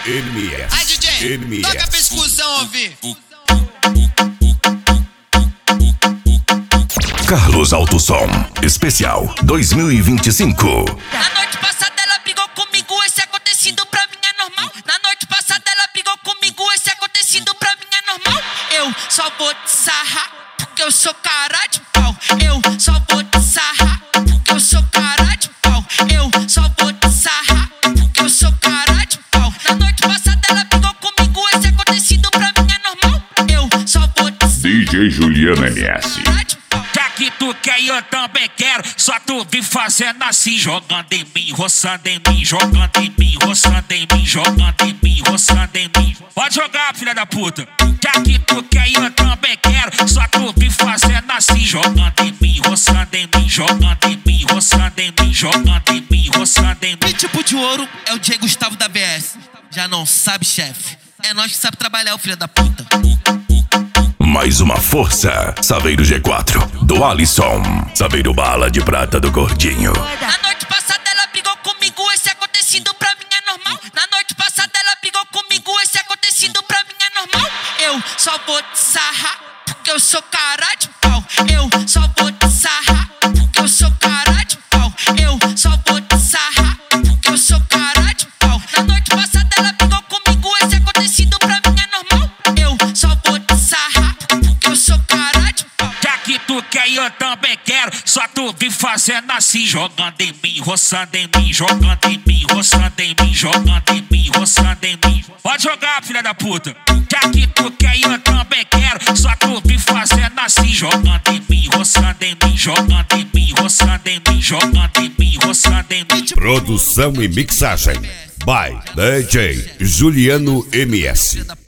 MS. Ai, DJ, MS. toca pra exclusão ouvir. Carlos Alto Som Especial 2025. Na noite passada ela brigou comigo, esse acontecido pra mim é normal. Na noite passada ela brigou comigo, esse acontecido pra mim é normal. Eu só vou te sarrar, porque eu sou cara de pau. Eu só vou te sarrar, porque eu sou cara de pau. Eu só vou te sarrar, porque eu sou cara de pau. Na noite passada ela brigou comigo, esse acontecido pra mim é normal. Eu só vou te sarrar. DJ Juliano MS. Já que tu quer e eu também quero, só tu vir fazendo assim, jogando em mim, roçando em mim, jogando em mim, roçando em mim, jogando em mim, roçando em mim. Pode jogar, filha da puta. Já que tu quer e eu também quero, só tu vir fazendo assim, jogando em mim, roçando em mim, jogando em mim, roçando em mim, jogando em mim, roçando em mim. Tipo de ouro é o Diego Gustavo da BS. Já não sabe, chefe. É nós que sabe trabalhar, o filho da puta. Mais uma força. Saveiro G4 do Alisson. Saveiro Bala de Prata do Gordinho. Na noite passada ela brigou comigo, esse acontecido pra mim é normal. Na noite passada ela brigou comigo, esse acontecido pra mim é normal. Eu só vou te sarrar, porque eu sou cara de pau. Eu só vou te sarrar, porque eu sou cara de pau. Eu só vou te sarrar, porque eu sou cara de pau. Na noite passada ela brigou comigo, esse acontecido pra mim é normal. Eu só vou te sarrar, porque eu sou cara de pau. Já que tu quer e eu também quero, só tu vir fazendo assim, jogando em mim, roçando em mim, jogando em mim, roçando em mim, jogando em mim, roçando em mim. Pode jogar, filha da puta. Já que tu quer e eu também quero, só tu vir fazendo assim, jogando em mim, roçando em mim, jogando em mim, roçando em mim, jogando em mim, roçando em mim. Produção e mixagem by DJ Juliano MS.